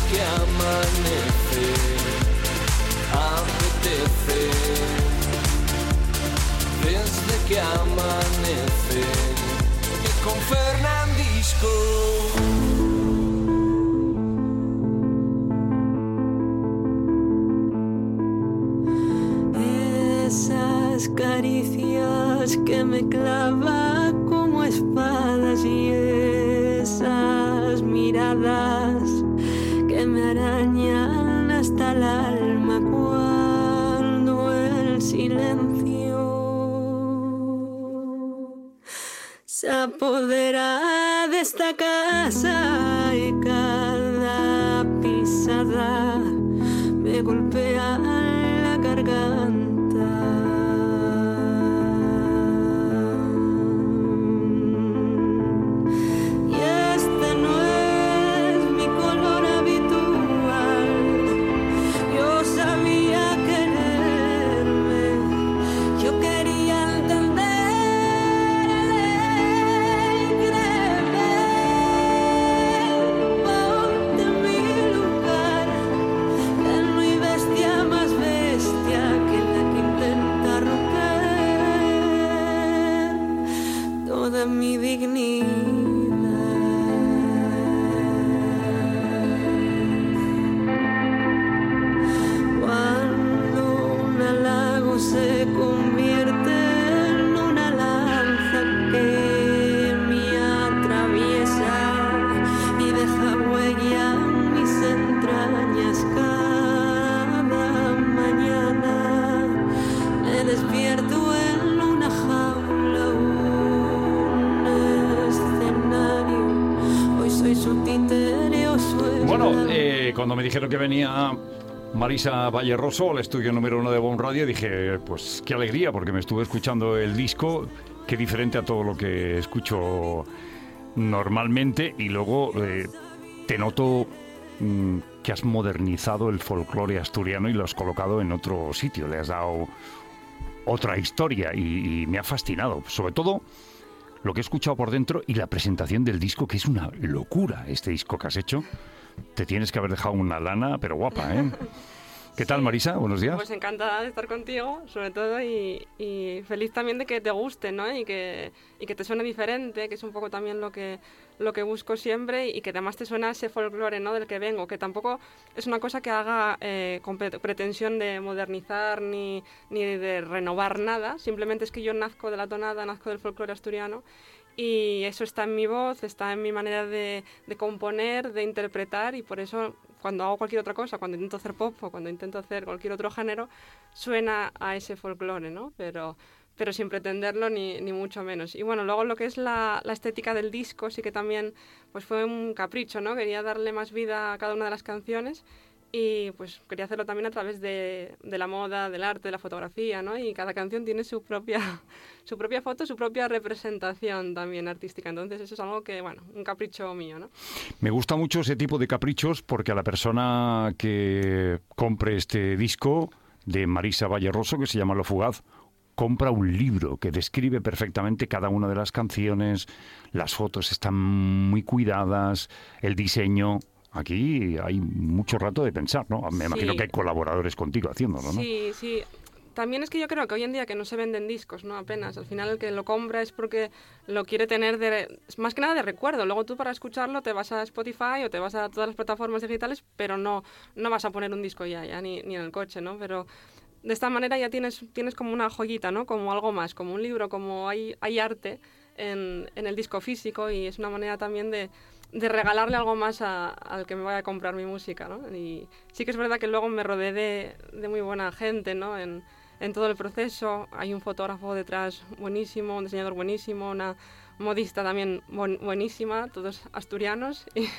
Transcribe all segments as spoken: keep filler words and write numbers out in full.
que amanece, apetece, desde que amanece, y con Fernandisco. Esas caricias que me clava como espadas y esas miradas que me arañan hasta el alma cuando el silencio se apodera de esta casa y cada pisada me golpea la garganta. Mi dignidad. Cuando un halago se convierte en una lanza que me atraviesa y deja huella en mis entrañas cada mañana, me despierto en una jaula. Bueno, eh, cuando me dijeron que venía Marisa Valleroso al estudio número uno de Bon Radio, dije, pues qué alegría, porque me estuve escuchando el disco, qué diferente a todo lo que escucho normalmente, y luego eh, te noto mm, que has modernizado el folclore asturiano y lo has colocado en otro sitio, le has dado otra historia y, y me ha fascinado, sobre todo lo que he escuchado por dentro y la presentación del disco, que es una locura este disco que has hecho. Te tienes que haber dejado una lana, pero guapa, ¿eh? ¿Qué tal, Marisa? Buenos días. Pues encantada de estar contigo, sobre todo, y, y feliz también de que te guste, ¿no? Y que, y que te suene diferente, que es un poco también lo que, lo que busco siempre, y que además te suena ese folclore, ¿no? Del que vengo, que tampoco es una cosa que haga eh, con pretensión de modernizar ni, ni de renovar nada, simplemente es que yo nazco de la tonada, nazco del folclore asturiano, y eso está en mi voz, está en mi manera de, de componer, de interpretar, y por eso cuando hago cualquier otra cosa, cuando intento hacer pop o cuando intento hacer cualquier otro género, suena a ese folclore, ¿no? Pero, pero sin pretenderlo ni, ni mucho menos. Y bueno, luego lo que es la, la estética del disco sí que también pues fue un capricho, ¿no? Quería darle más vida a cada una de las canciones y pues quería hacerlo también a través de, de la moda, del arte, de la fotografía, ¿no? Y cada canción tiene su propia, su propia foto, su propia representación también artística. Entonces eso es algo que, bueno, un capricho mío, ¿no? Me gusta mucho ese tipo de caprichos porque a la persona que compre este disco de Marisa Valleroso, que se llama Lo Fugaz, compra un libro que describe perfectamente cada una de las canciones, las fotos están muy cuidadas, el diseño. Aquí hay mucho rato de pensar, ¿no? Me sí. imagino que hay colaboradores contigo haciéndolo, ¿no? Sí, sí. También es que yo creo que hoy en día que no se venden discos, ¿no? Apenas. Al final el que lo compra es porque lo quiere tener de, más que nada de recuerdo. Luego tú para escucharlo te vas a Spotify o te vas a todas las plataformas digitales, pero no, no vas a poner un disco ya, ya ni, ni en el coche, ¿no? Pero de esta manera ya tienes, tienes como una joyita, ¿no? Como algo más, como un libro, como hay, hay arte en, en el disco físico, y es una manera también de, de regalarle algo más a, al que me vaya a comprar mi música, ¿no? Y sí que es verdad que luego me rodeé de, de muy buena gente, ¿no? En, en todo el proceso hay un fotógrafo detrás buenísimo, un diseñador buenísimo, una modista también bon, buenísima, todos asturianos. Y,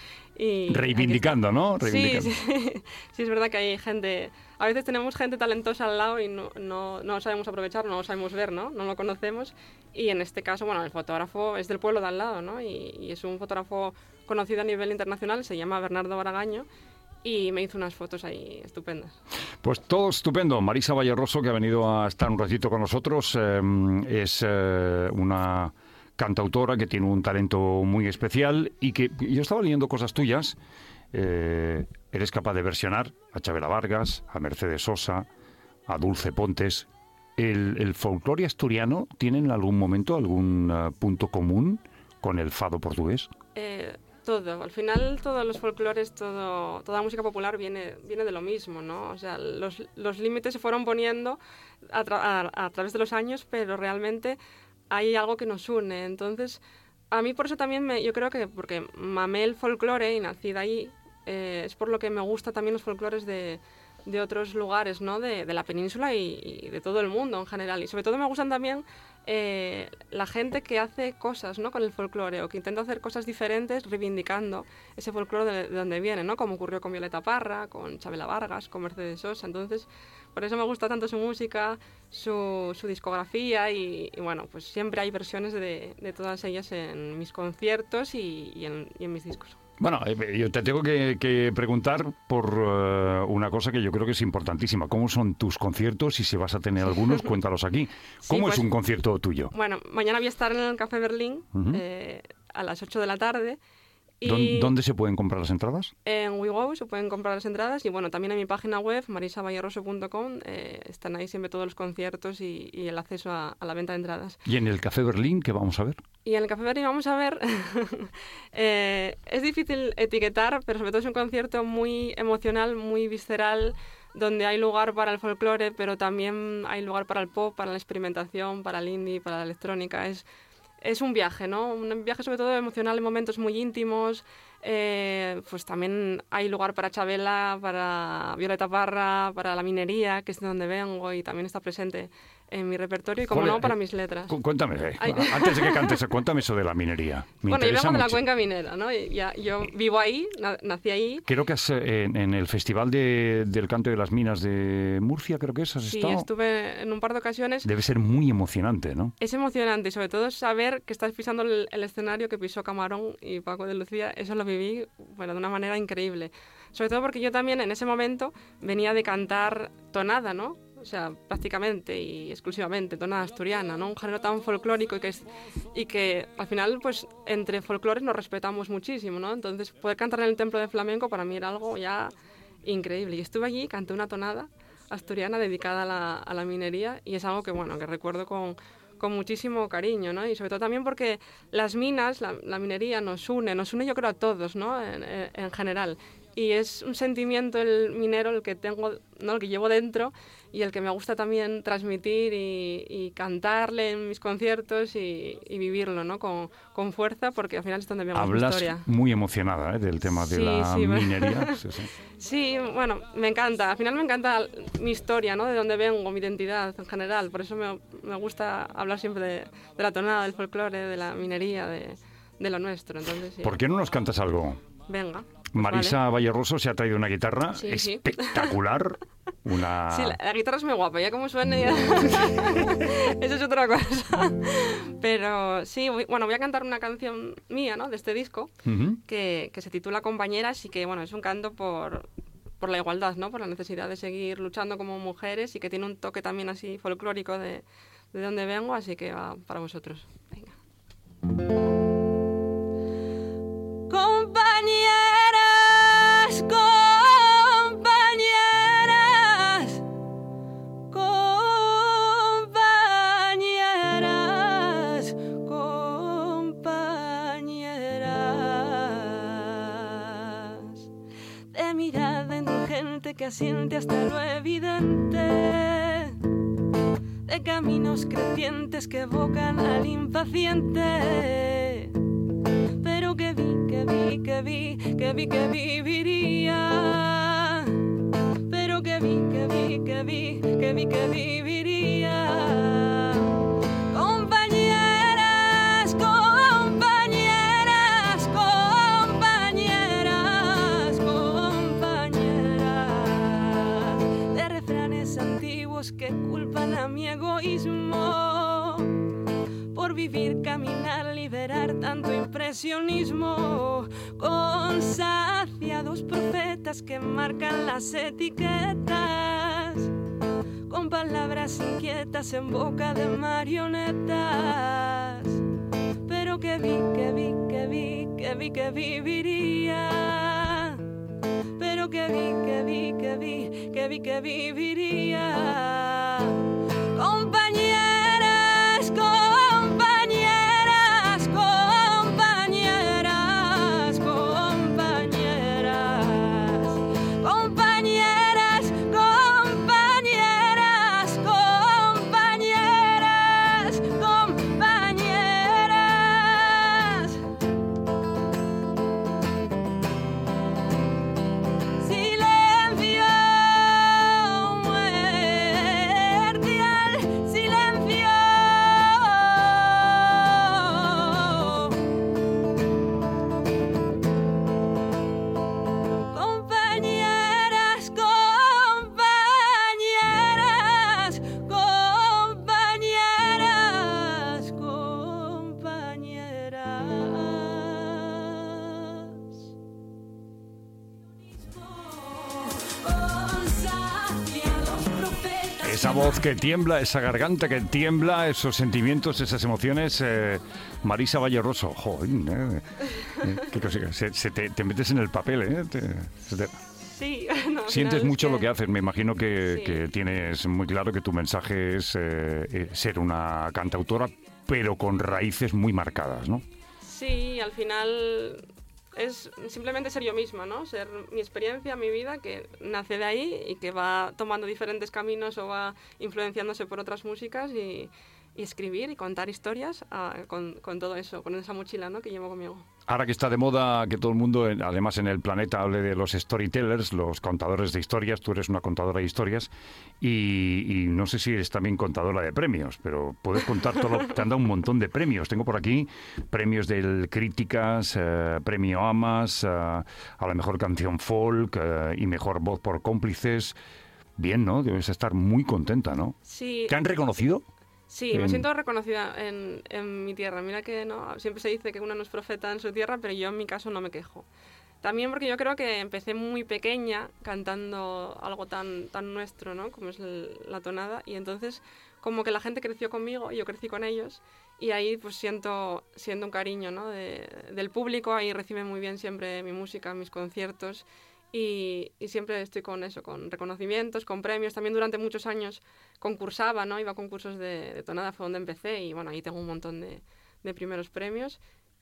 y Reivindicando, ¿no? Reivindicando. Sí, sí, sí, es verdad que hay gente... A veces tenemos gente talentosa al lado y no, no, no lo sabemos aprovechar, no lo sabemos ver, ¿no? No lo conocemos. Y en este caso, bueno, el fotógrafo es del pueblo de al lado, ¿no? Y, y es un fotógrafo conocido a nivel internacional, se llama Bernardo Baragaño, y me hizo unas fotos ahí estupendas. Pues todo estupendo. Marisa Valleroso, que ha venido a estar un ratito con nosotros, eh, es eh, una cantautora que tiene un talento muy especial y que yo estaba leyendo cosas tuyas eh, eres capaz de versionar a Chabela Vargas, a Mercedes Sosa, a Dulce Pontes. ¿El, el folclore asturiano tiene en algún momento algún uh, punto común con el fado portugués? Eh, todo. Al final, todos los folclores, todo, toda la música popular viene, viene de lo mismo, ¿no? O sea, los, los límites se fueron poniendo a, tra a, a través de los años, pero realmente hay algo que nos une. Entonces, a mí por eso también, me, yo creo que porque mamé el folclore y nací de ahí, eh, es por lo que me gusta también los folclores de... de otros lugares, ¿no? de, de la península y, y de todo el mundo en general. Y sobre todo me gustan también eh, la gente que hace cosas, ¿no? con el folclore o que intenta hacer cosas diferentes reivindicando ese folclore de, de donde viene, ¿no? como ocurrió con Violeta Parra, con Chabela Vargas, con Mercedes Sosa. Entonces, por eso me gusta tanto su música, su, su discografía y, y, bueno, pues siempre hay versiones de, de todas ellas en mis conciertos y, y, en, y en mis discos. Bueno, yo te tengo que, que preguntar por uh, una cosa que yo creo que es importantísima. ¿Cómo son tus conciertos? Y si vas a tener algunos, cuéntalos aquí. ¿Cómo sí, pues, es un concierto tuyo? Bueno, mañana voy a estar en el Café Berlín uh-huh. eh, a las ocho de la tarde. Y ¿Dónde se pueden comprar las entradas? En WeGo se pueden comprar las entradas y bueno, también en mi página web, marisa valleroso punto com, eh, están ahí siempre todos los conciertos y, y el acceso a, a la venta de entradas. ¿Y en el Café Berlín qué vamos a ver? Y en el Café Berlín vamos a ver, eh, es difícil etiquetar, pero sobre todo es un concierto muy emocional, muy visceral, donde hay lugar para el folclore, pero también hay lugar para el pop, para la experimentación, para el indie, para la electrónica. Es... Es un viaje, ¿no? Un viaje sobre todo emocional en momentos muy íntimos. Eh, pues también hay lugar para Chabela, para Violeta Parra, para la minería, que es de donde vengo y también está presente en mi repertorio y, como no, para mis letras. Cuéntame, eh, antes de que cantes, cuéntame eso de la minería. Me bueno, yo vengo mucho. de la cuenca minera, ¿no? Y ya, yo vivo ahí, na nací ahí. Creo que has, en, en el Festival de, del Canto de las Minas de Murcia, creo que es, has sí, estado. Sí, estuve en un par de ocasiones. Debe ser muy emocionante, ¿no? Es emocionante y sobre todo saber que estás pisando el, el escenario que pisó Camarón y Paco de Lucía. Eso lo viví, bueno, de una manera increíble. Sobre todo porque yo también en ese momento venía de cantar tonada, ¿no? O sea, prácticamente y exclusivamente tonada asturiana, ¿no? Un género tan folclórico y que, es, y que al final, pues, entre folclores nos respetamos muchísimo, ¿no? Entonces, poder cantar en el Templo de Flamenco para mí era algo ya increíble. Y estuve allí, canté una tonada asturiana dedicada a la, a la minería y es algo que, bueno, que recuerdo con, con muchísimo cariño, ¿no? Y sobre todo también porque las minas, la, la minería nos une, nos une yo creo a todos, ¿no? En, en, en general. Y es un sentimiento el minero el que tengo, ¿no? El que llevo dentro y el que me gusta también transmitir y, y cantarle en mis conciertos y, y vivirlo, ¿no? Con, con fuerza, porque al final es donde vemos Hablas mi historia. muy emocionada, ¿eh? Del tema de sí, la sí, minería. sí, sí. sí, bueno, me encanta. Al final me encanta mi historia, ¿no? De dónde vengo, mi identidad en general. Por eso me, me gusta hablar siempre de, de la tonada, del folclore, de la minería, de, de lo nuestro. Entonces, sí. ¿Por qué no nos cantas algo? Venga. Marisa vale. Valleroso se ha traído una guitarra sí, espectacular. Sí. Una... Sí, la, la guitarra es muy guapa, ya como suena ya... Eso es otra cosa. Pero sí, voy, bueno, voy a cantar una canción mía, ¿no? De este disco, uh-huh. que, que se titula Compañeras y que, bueno, es un canto por, por la igualdad, ¿no? Por la necesidad de seguir luchando como mujeres y que tiene un toque también así folclórico de, de donde vengo, así que va para vosotros. Venga. Compañeras, compañeras, compañeras, compañeras, de mirada indulgente que asiente hasta lo evidente, de caminos crecientes que evocan al impaciente. Pero que vi, que vi, que vi, que vi que viviría. Pero que vi, que vi, que vi, que vi que viviría. Compañeras, compañeras, compañeras, compañeras, de refranes antiguos que culpan a mi egoísmo por vivir, caminar, liberar tanto impresionismo, con saciados profetas que marcan las etiquetas, con palabras inquietas en boca de marionetas. Pero que vi, que vi, que vi, que vi que viviría. que vi, que vi, que vi, que vi que viviría. Compañeras, compañeras, compañeras, compañeras, compañeras, compañeras, compañeras, compañeras. Silencio, muerte al silencio. Compañeras, compañeras, compañeras, compañeras. Esa voz que tiembla, esa garganta que tiembla, esos sentimientos, esas emociones. eh, Marisa Valleroso, joder, eh, eh, qué cosa, se, se te, te metes en el papel, ¿eh? Te- se te- Sí, no, al sientes final es mucho que- lo que haces. Me imagino que, Sí. que tienes muy claro que tu mensaje es eh, eh, ser una cantautora, pero con raíces muy marcadas, ¿no? Sí, al final es simplemente ser yo misma, ¿no? Ser mi experiencia, mi vida, que nace de ahí y que va tomando diferentes caminos o va influenciándose por otras músicas y, y escribir y contar historias ah, con, con todo eso, con esa mochila, ¿no? Que llevo conmigo. Ahora que está de moda que todo el mundo, en- además en el planeta, hable de los storytellers, los contadores de historias, tú eres una contadora de historias y, y no sé si eres también contadora de premios, pero puedes contar todo, te han dado un montón de premios. Tengo por aquí premios del Críticas, eh, premio Amas, eh, a la mejor canción folk eh, y mejor voz por cómplices. Bien, ¿no? Debes estar muy contenta, ¿no? Sí, ¿Te han reconocido? sí, en- me siento reconocida en, en mi tierra. Mira que no, siempre se dice que uno no es profeta en su tierra, pero yo en mi caso no me quejo. También porque yo creo que empecé muy pequeña cantando algo tan, tan nuestro, ¿no? Como es el- la tonada. Y entonces como que la gente creció conmigo y yo crecí con ellos. Y ahí pues siento, siento un cariño, ¿no? de- del público. Ahí reciben muy bien siempre mi música, mis conciertos. Y, y siempre estoy con eso, con reconocimientos, con premios. También durante muchos años concursaba, ¿no? Iba a concursos de, de tonada, fue donde empecé. Y bueno, ahí tengo un montón de, de primeros premios.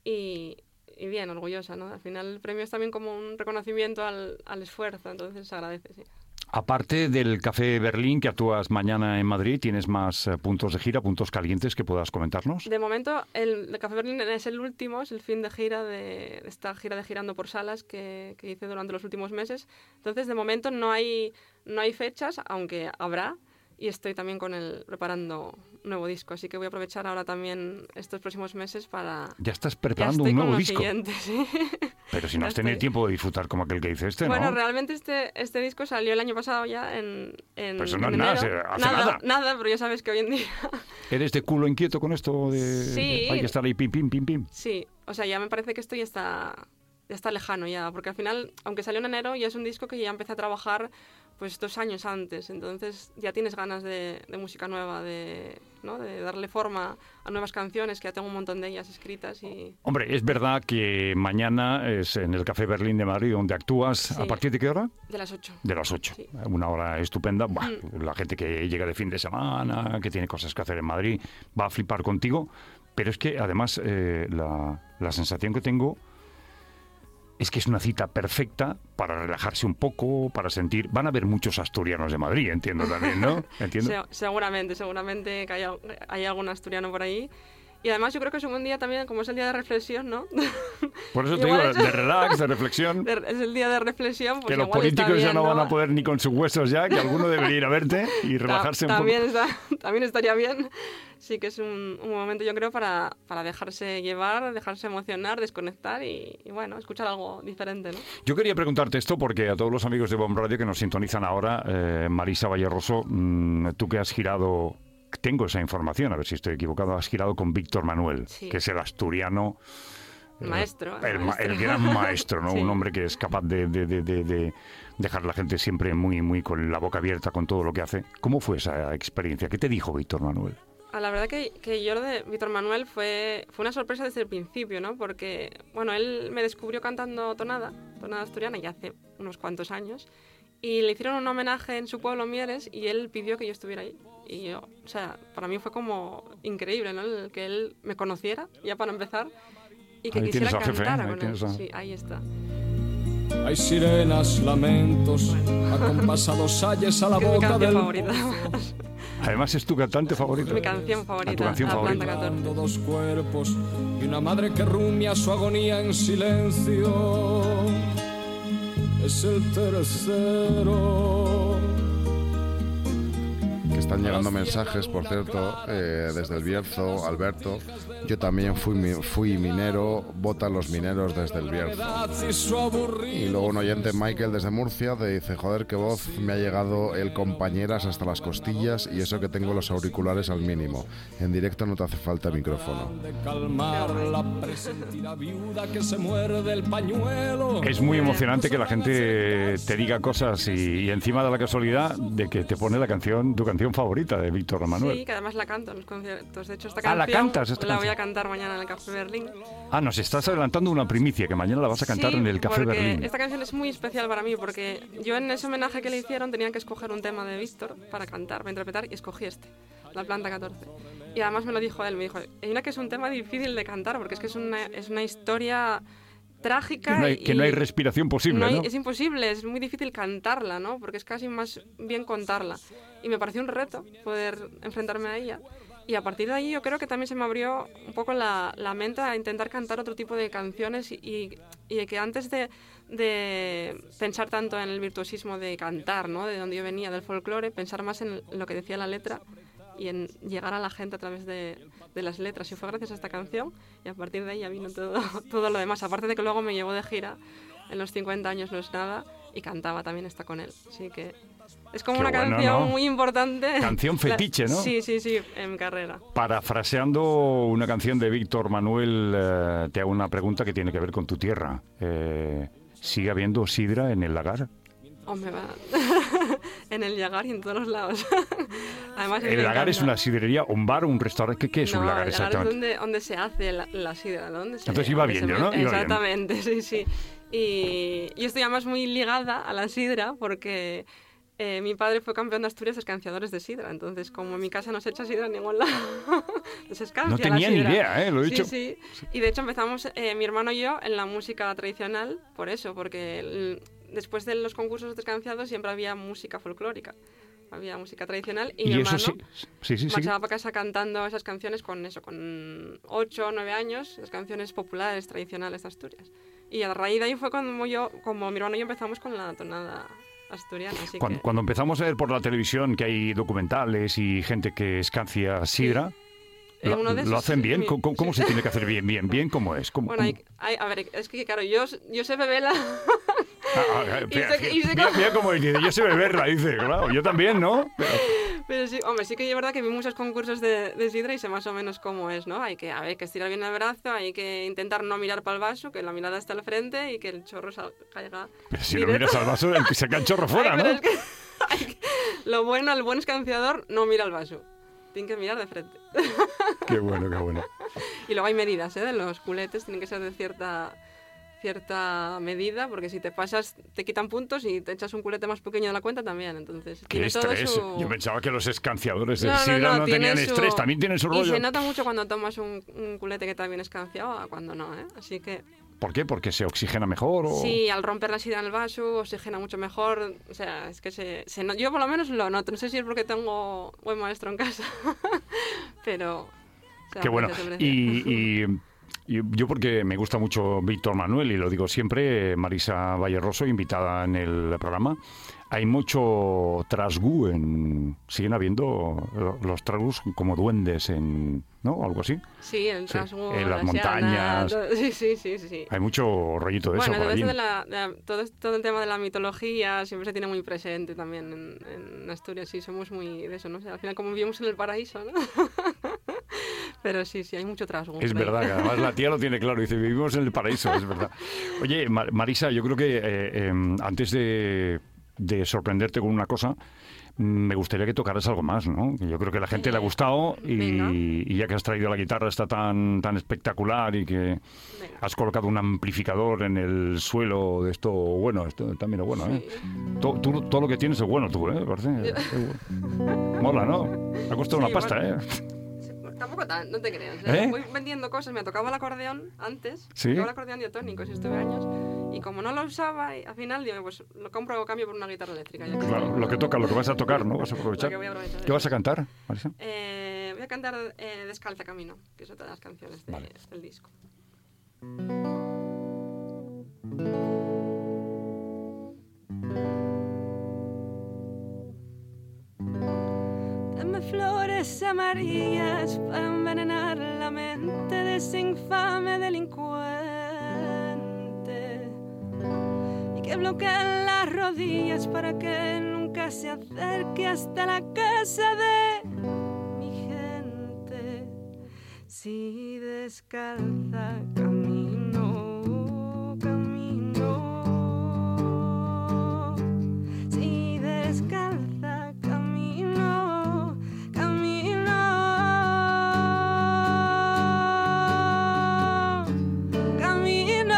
Y, y bien, orgullosa, ¿no? Al final el premio es también como un reconocimiento al, al esfuerzo, entonces se agradece, sí. Aparte del Café Berlín, que actúas mañana en Madrid, ¿tienes más eh, puntos de gira, puntos calientes que puedas comentarnos? De momento, el de Café Berlín es el último, es el fin de gira de, de esta gira de Girando por Salas que, que hice durante los últimos meses. Entonces, de momento no hay, no hay fechas, aunque habrá. Y estoy también con el preparando un nuevo disco, así que voy a aprovechar ahora también estos próximos meses para... Ya estás Ya preparando estoy un con nuevo lo disco. siguiente, sí. Pero si no Ya has tenido estoy. tiempo de disfrutar como aquel que dice este, Bueno, ¿no? realmente este, este disco salió el año pasado ya en, en Pues eso no en es nada, enero. se- hace nada. Nada, pero ya sabes que hoy en día... ¿Eres de culo inquieto con esto de Sí. hay que estar ahí pim, pim, pim, pim? Sí, o sea, ya me parece que esto ya está, ya está lejano ya, porque al final, aunque salió en enero, ya es un disco que ya empecé a trabajar pues dos años antes, entonces ya tienes ganas de, de música nueva, de, ¿no? de darle forma a nuevas canciones, que ya tengo un montón de ellas escritas y... Hombre, es verdad que mañana es en el Café Berlín de Madrid donde actúas. Sí. ¿A partir de qué hora? De las ocho. De las ocho. Sí. Una hora estupenda. Buah, Mm. La gente que llega de fin de semana, que tiene cosas que hacer en Madrid, va a flipar contigo. Pero es que además eh, la, la sensación que tengo es que es una cita perfecta para relajarse un poco, para sentir... Van a haber muchos asturianos de Madrid, entiendo también, ¿no? Entiendo. Se- seguramente, seguramente que hay, al- hay algún asturiano por ahí. Y además yo creo que es un buen día también, como es el día de reflexión, ¿no? Por eso te Igual digo, es- de relax, de reflexión. De- es el día de reflexión, pues Que los igual está políticos ya bien, no van a poder ni con sus huesos ya, que alguno debería ir a verte y Ta- relajarse un también, poco. está- también estaría bien. Sí que es un, un momento, yo creo, para, para dejarse llevar, dejarse emocionar, desconectar y, y, bueno, escuchar algo diferente, ¿no? Yo quería preguntarte esto porque a todos los amigos de Bomb Radio que nos sintonizan ahora, eh, Marisa Valleroso, mmm, tú que has girado, tengo esa información, a ver si estoy equivocado, has girado con Víctor Manuel, Sí. que es el asturiano... eh, Maestro, El, ma- maestro. el gran maestro, ¿no? Sí. Un hombre que es capaz de, de- de- de- de dejar a la gente siempre muy, muy con la boca abierta con todo lo que hace. ¿Cómo fue esa experiencia? ¿Qué te dijo Víctor Manuel? A la verdad que, que yo lo de Víctor Manuel fue, fue una sorpresa desde el principio, ¿no? Porque, bueno, él me descubrió cantando tonada, tonada asturiana, ya hace unos cuantos años, y le hicieron un homenaje en su pueblo, Mieres, y él pidió que yo estuviera ahí. Y yo, o sea, para mí fue como increíble, ¿no? El que él me conociera, ya para empezar, y que Ahí quisiera tienes al jefe, cantar ¿eh? Ahí con él. tienes a- Sí, ahí está. Hay sirenas, lamentos, acompasados ayes a la Que es mi boca canción del favorita. Además es tu cantante favorito. Mi canción favorita, Ah, tu canción La favorita. Planta catorce. Dando dos cuerpos y una madre que rumia su agonía en silencio. Es el tercero. Que están llegando mensajes, por cierto, eh, desde el Bierzo, Alberto. Yo también fui, mi- fui minero, votan los mineros desde el Bierzo. Y su aburrido. Y luego un oyente, Michael, desde Murcia, te dice, joder, qué voz, me ha llegado el compañeras hasta las costillas y eso que tengo los auriculares al mínimo. En directo no te hace falta micrófono. De calmar la presentida viuda que se muerde el pañuelo. Es muy emocionante que la gente te diga cosas y, y encima de la casualidad de que te pone la canción, tu canción favorita de Víctor Manuel. Sí, que además la canto en los conciertos. De hecho, esta Ah, canción ¿la cantas, esta la voy canción? a cantar mañana en el Café Berlín. Ah, nos estás adelantando una primicia que mañana la vas a cantar Sí, en el Café porque Berlín. esta canción es muy especial para mí porque yo en ese homenaje que le hicieron tenía que escoger un tema de Víctor para cantar, para interpretar y escogí este, La Planta catorce. Y además me lo dijo él, me dijo, hay una que es un tema difícil de cantar porque es que es una, es una historia trágica. Que no hay, que y no hay respiración posible, no hay- ¿no? Es imposible, es muy difícil cantarla, ¿no? Porque es casi más bien contarla. Y me pareció un reto poder enfrentarme a ella. Y a partir de ahí yo creo que también se me abrió un poco la, la mente a intentar cantar otro tipo de canciones y, y, y que antes de, de pensar tanto en el virtuosismo de cantar, ¿no? De donde yo venía, del folclore, pensar más en lo que decía la letra y en llegar a la gente a través de, de las letras. Y fue gracias a esta canción y a partir de ahí ya vino todo, todo lo demás. Aparte de que luego me llevó de gira en los cincuenta años No es nada y cantaba también esta con él. Así que es como Qué una bueno, canción ¿no? muy importante. Canción La- fetiche, ¿no? Sí, sí, sí, en mi carrera. Parafraseando una canción de Víctor Manuel, eh, te hago una pregunta que tiene que ver con tu tierra. Eh, ¿Sigue habiendo sidra en el lagar? Hombre, va. En el Llagar y en todos los lados. Además, ¿El me lagar es encanta. una sidrería, un bar, un restaurante? ¿Qué, qué es No, un lagar el Llagar exactamente? es donde, donde se hace la, la sidra. Donde se, Entonces iba donde bien se yo, me- ¿no? Iba bien. Exactamente, sí, sí. Y yo estoy además muy ligada a la sidra porque eh, mi padre fue campeón de Asturias de escanciadores de sidra. Entonces, como en mi casa no se echa sidra en ningún lado, no se escancia No la tenía ni sidra. idea, ¿eh? Lo he Sí, dicho. sí. Y de hecho empezamos, eh, mi hermano y yo, en la música tradicional, por eso, porque el- después de los concursos de escanciados siempre había música folclórica. Había música tradicional y, Y mi eso hermano sí, sí, sí, sí. marchaba para casa cantando esas canciones con eso, con ocho o nueve años, las canciones populares tradicionales de Asturias. Y a raíz de ahí fue cuando yo, como mi hermano y yo empezamos con la tonada asturiana. Así Cuando, que, cuando empezamos a ver por la televisión que hay documentales y gente que escancia sidra, Eh, lo, uno de lo esos- hacen bien. mi- ¿Cómo, cómo sí. se tiene que hacer bien? Bien, bien, ¿cómo es? ¿Cómo, bueno, hay, cómo? hay- a ver, es que claro, yo, yo sé beberla. Ah, ah, y mira, sé- y sé mira, cómo- mira cómo dice, yo sé beberla, dice, claro, yo también, ¿no? Pero- Pero sí, hombre, sí que es verdad que vi muchos concursos de, de sidra y sé más o menos cómo es, ¿no? Hay que, a ver, que estirar bien el brazo, hay que intentar no mirar para el vaso, que la mirada esté al frente y que el chorro sal- caiga. pero si lo directo. miras al vaso, el que saca el chorro fuera, Ay, pero ¿no? es que- hay que- lo bueno, el buen escanciador no mira al vaso. Tiene que mirar de frente. Qué bueno, qué bueno. Y luego hay medidas, ¿eh? De los culetes tienen que ser de cierta cierta medida, porque si te pasas te quitan puntos y te echas un culete más pequeño de la cuenta también, entonces Qué tiene todo estrés. su... Yo pensaba que los escanciadores del No, no, sidra no, no, tiene tenían su- estrés, también tienen su Y rollo. se nota mucho cuando tomas un, un culete que está bien escanciado a cuando no, ¿eh? Así que ¿Por qué? ¿Porque se oxigena mejor? O... sí, al romper la sidra en el vaso oxigena mucho mejor, o sea, es que se, se no- yo por lo menos lo noto, no sé si es porque tengo buen maestro en casa, pero... se Qué bueno. aprecia, se aprecia. Y, y- y yo porque me gusta mucho Víctor Manuel y lo digo siempre, Marisa Valleroso, invitada en el programa, hay mucho trasgú en... Siguen habiendo lo- los trasgús como duendes en... ¿no? Algo así. Sí, el Sí, trasgo, en las la montañas. siana, todo- sí, sí, sí, sí, sí. Hay mucho rollito de Bueno, eso por todo, allí. esto de la, de la- todo, es- todo el tema de la mitología siempre se tiene muy presente también en, en Asturias, sí, somos muy de eso, ¿no? O sea, al final como vivimos en el paraíso, ¿no? Pero sí, sí, hay mucho trasgo. Es por ahí. verdad, que además la tía lo tiene claro, dice, vivimos en el paraíso, es verdad. Oye, Mar- Marisa, yo creo que eh, eh, antes de, de sorprenderte con una cosa, me gustaría que tocaras algo más, ¿no? Yo creo que a la gente le ha gustado y, y ya que has traído la guitarra está tan, tan espectacular y que Venga. has colocado un amplificador en el suelo de esto, bueno, esto también es bueno, ¿eh? Sí. Todo, tú, todo lo que tienes es bueno tú, ¿eh? Parece. Mola, ¿no? Ha costado sí, una pasta, bueno. ¿eh? Tampoco tan, no te creas. ¿eh? Voy vendiendo cosas. Me tocaba el acordeón antes. ¿Sí? Me tocaba el acordeón diatónico, si estuve años. Y como no lo usaba, y al final digo, pues lo compro o cambio por una guitarra eléctrica. Ya que claro, lo que toca, lo que vas a tocar, ¿no? Vas a aprovechar. Lo que voy a aprovechar ¿Qué vas a cantar, Marisa? Eh, voy a cantar eh, Descalza Camino, que es otra de las canciones de, vale. del disco. Dame flores amarillas para envenenar la mente de ese infame delincuente y que bloqueen las rodillas para que nunca se acerque hasta la casa de mi gente. Si descalza camino, camino, si descalza camino, camino, camino,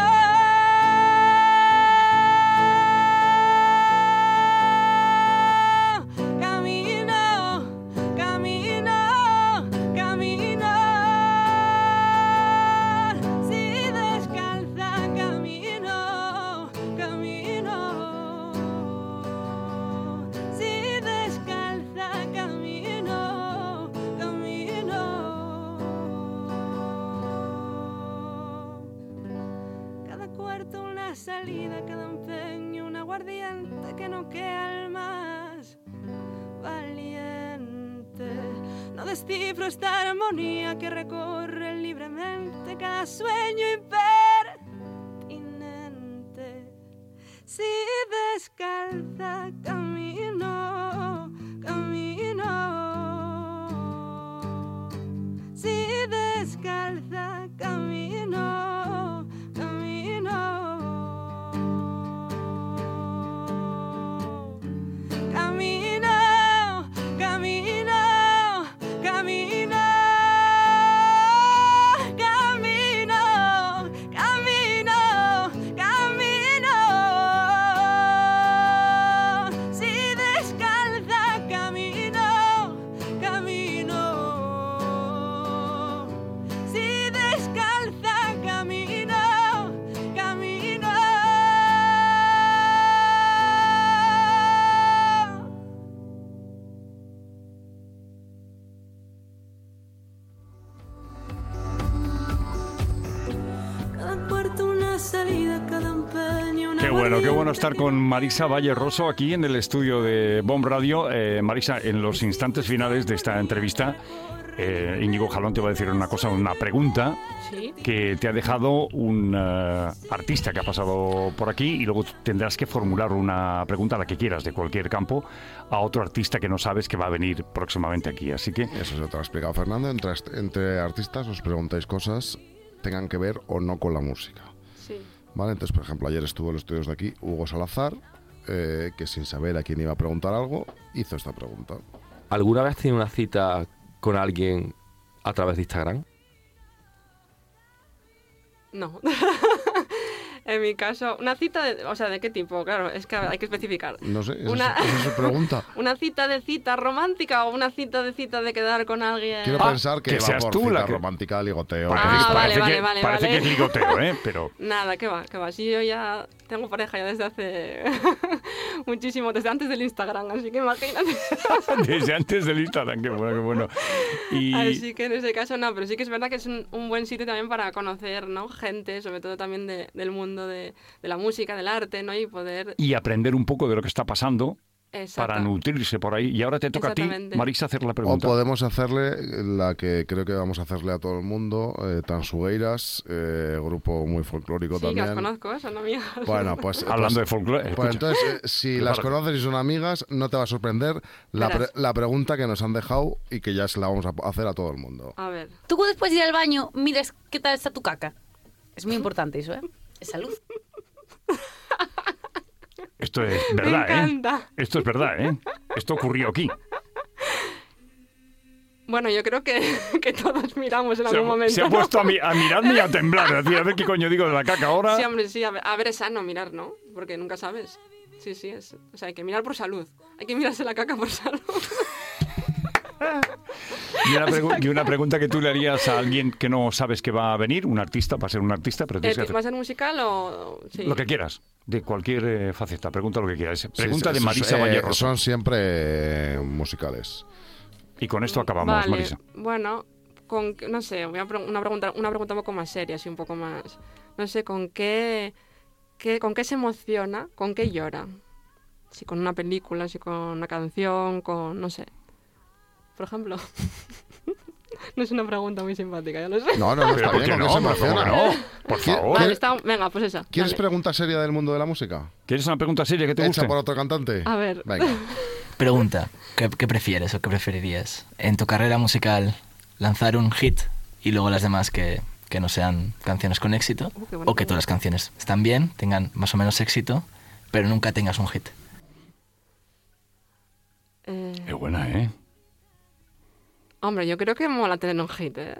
camino, camino, camino, si descalza camino, camino, si descalza camino, camino. Cada cuarto una salida, cada empeño un aguardiente que no queda el más valiente. No descifro esta armonía que recorre libremente cada sueño impertinente. Si descalza camino, camino, si descalza camino, camino, camino, camino, camino, camino, camino, camino, si descalza camino, camino, si descalza camino, camino. Cada puerto una salida, cada empeño una Qué bueno, qué bueno guardiente estar que con no Marisa Valle Roso aquí en el estudio de Bomb Radio. Eh, Marisa, en los instantes finales de esta entrevista, eh, Íñigo Jalón te va a decir una cosa, una pregunta Sí. que te ha dejado un eh, artista que ha pasado por aquí y luego tendrás que formular una pregunta, la que quieras, de cualquier campo, a otro artista que no sabes que va a venir próximamente aquí. Así que Eso se te lo ha explicado Fernando. Entre, entre artistas os preguntáis cosas tengan que ver o no con la música. Sí. ¿Vale? Entonces, por ejemplo, ayer estuvo en los estudios de aquí Hugo Salazar, eh, que sin saber a quién iba a preguntar algo, hizo esta pregunta. ¿Alguna vez has tenido una cita con alguien a través de Instagram? No. En mi caso, una cita, de, o sea, ¿de qué tipo? Claro, es que hay que especificar. No sé, esa, Una- es, esa es su pregunta. ¿Una cita de cita romántica o una cita de cita de quedar con alguien? Quiero Ah, pensar que, que va seas por tú la cita que- romántica, ligoteo. parece, Ah, que- vale, parece vale, que, vale, parece vale. que es ligoteo, ¿eh? Pero Nada, que va, que va. Sí, yo ya tengo pareja ya desde hace muchísimo, desde antes del Instagram, así que imagínate. desde antes del Instagram, qué bueno, qué bueno. Y Así que en ese caso no, pero sí que es verdad que es un, un buen sitio también para conocer, ¿no? Gente, sobre todo también de- del mundo de, de la música, del arte, ¿no? Y poder... y aprender un poco de lo que está pasando Exacto. para nutrirse por ahí. Y ahora te toca a ti, Exactamente. Marisa, hacer la O pregunta. podemos hacerle la que creo que vamos a hacerle a todo el mundo, eh, Tansugueiras, eh, grupo muy folclórico Sí, que también. las conozco, son amigas. Bueno, pues... Hablando de pues, folclore. pues escucha. entonces, eh, si Qué las maravilla. conoces y son amigas, no te va a sorprender la, pre- Verás. la pregunta que nos han dejado y que ya se la vamos a hacer a todo el mundo. A ver. Tú después de ir al baño miras qué tal está tu caca. Es muy importante eso, ¿eh? Es salud. Esto es verdad, Me encanta. ¿eh? Esto es verdad, ¿eh? Esto ocurrió aquí. Bueno, yo creo que, que todos miramos en Se algún ha, momento. se ha puesto a, mi- a mirarme y a temblar. A decir, a ver qué coño digo de la caca ahora. Sí, hombre, sí. A ver, a ver, es sano mirar, ¿no? Porque nunca sabes. Sí, sí, es... O sea, hay que mirar por salud. Hay que mirarse la caca por salud. Y una, pregu- y una pregunta que tú le harías a alguien que no sabes que va a venir, un artista, para ser un artista, pero tienes que Eh, hacer ¿Va a ser musical o...? Sí. lo que quieras, de cualquier eh, faceta. Pregunta lo que quieras. Pregunta Sí, de sí, Marisa eh, Valle Rosso. Son siempre eh, musicales. Y con esto acabamos, Vale, Marisa. bueno, con, no sé, voy a pre- una, pregunta, una pregunta un poco más seria, así un poco más... No sé, ¿con qué, qué, con qué se emociona? ¿Con qué llora? Si con una película, si con una canción, con... no sé. Por ejemplo... No es una pregunta muy simpática, ya lo sé. No, no, no Pero está ¿por bien, qué ¿con qué no? se ¿Pero cómo emociona? que no? Por ¿Qui- favor. Vale, ¿Quieres- está, venga, pues esa. ¿Quieres dale. pregunta seria del mundo de la música? ¿Quieres una pregunta seria que te guste? Hecha por otro cantante. A ver. Venga. Pregunta, ¿qué, qué prefieres o qué preferirías? ¿En tu carrera musical lanzar un hit y luego las demás que, que no sean canciones con éxito? Uh, qué buena ¿O que todas las canciones están bien, tengan más o menos éxito, pero nunca tengas un hit? Eh, Qué buena, ¿eh? hombre, yo creo que mola tener un hit, ¿eh?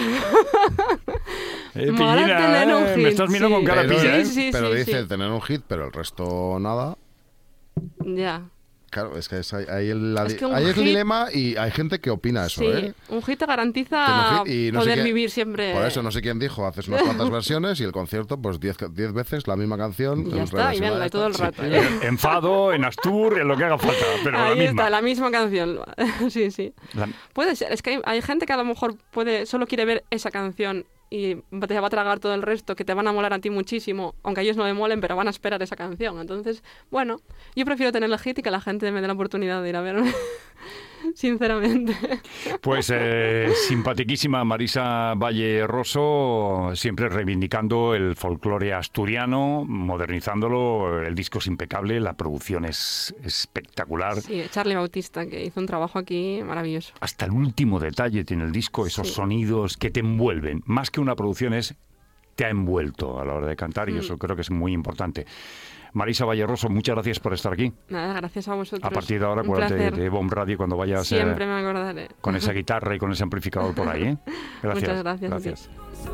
Eh, Mola Pillina, tener un eh, hit, me estás mirando sí. con cara Pero, pilla, ¿eh? Sí, sí, pero sí, dice sí. tener un hit, pero el resto nada. Ya. Claro, es que es ahí, ahí el, la- Es que un ahí es el hit- dilema y hay gente que opina eso, Sí, ¿eh? un hit te garantiza Tener un hit y no sé poder qué- vivir siempre... Por eso no sé quién dijo, haces unas cuantas versiones y el concierto, pues diez diez veces la misma canción. Ya está, y reversionada, venga, y todo el sí. rato. ¿eh? En- Enfado, en Astur, en lo que haga falta, pero la Ahí misma. está, la misma canción. Sí, sí. La- Puede ser, es que hay, hay gente que a lo mejor puede solo quiere ver esa canción y te va a tragar todo el resto, que te van a molar a ti muchísimo, aunque a ellos no le molen, pero van a esperar esa canción. Entonces, bueno, yo prefiero tener el hit y que la gente me dé la oportunidad de ir a verme, sinceramente. Pues eh, simpatiquísima Marisa Valle Rosso, siempre reivindicando el folclore asturiano, modernizándolo, el disco es impecable, la producción es espectacular. Sí, Charlie Bautista, que hizo un trabajo aquí maravilloso. Hasta el último detalle tiene el disco, esos Sí. sonidos que te envuelven. Más que una producción es, te ha envuelto a la hora de cantar y Mm. eso creo que es muy importante. Marisa Valle Rosso, muchas gracias por estar aquí. Nada, gracias a vosotros. A partir de ahora, Un acuérdate placer. de Bomb Radio cuando vayas eh, Siempre me acordaré. con esa guitarra y con ese amplificador por ahí. ¿eh? Gracias. Muchas gracias, Gracias.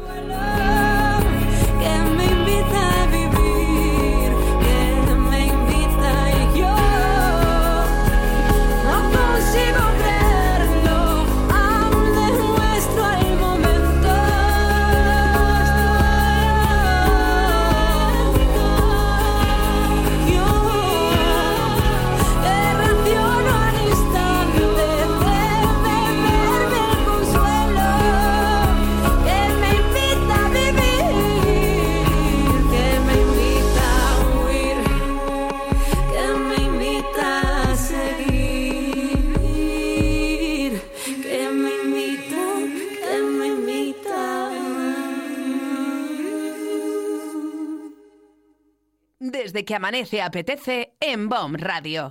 Que me invita a vivir, que me invita y yo no consigo creerlo, aún demuestro el momento. Yo te reacciono al instante de beberme el consuelo. Que me invita a vivir, que me invita a huir, que me invita a seguir, que me invita, que me invita. Desde que amanece apetece en B O M Radio.